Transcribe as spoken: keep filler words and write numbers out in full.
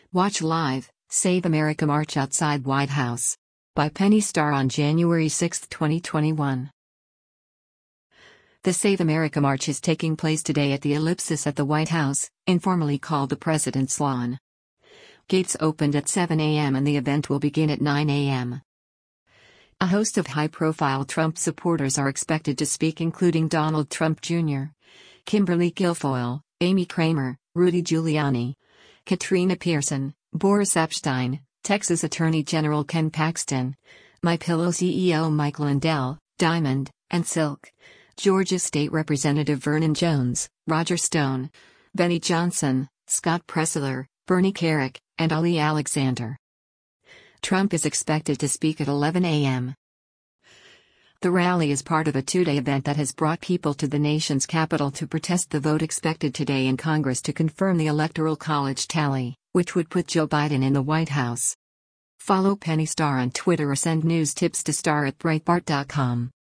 Watch live, Save America March outside White House. By Penny Starr on January sixth, twenty twenty-one. The Save America March is taking place today at the Ellipsis at the White House, informally called the President's Lawn. Gates opened at seven a m and the event will begin at nine a m A host of high-profile Trump supporters are expected to speak, including Donald Trump Junior, Kimberly Guilfoyle, Amy Kramer, Rudy Giuliani, Katrina Pearson, Boris Epshteyn, Texas Attorney General Ken Paxton, MyPillow C E O Mike Lindell, Diamond, and Silk, Georgia State Representative Vernon Jones, Roger Stone, Benny Johnson, Scott Presler, Bernie Kerik, and Ali Alexander. Trump is expected to speak at eleven a m The rally is part of a two-day event that has brought people to the nation's capital to protest the vote expected today in Congress to confirm the Electoral College tally, which would put Joe Biden in the White House. Follow Penny Starr on Twitter or send news tips to star at breitbart dot com.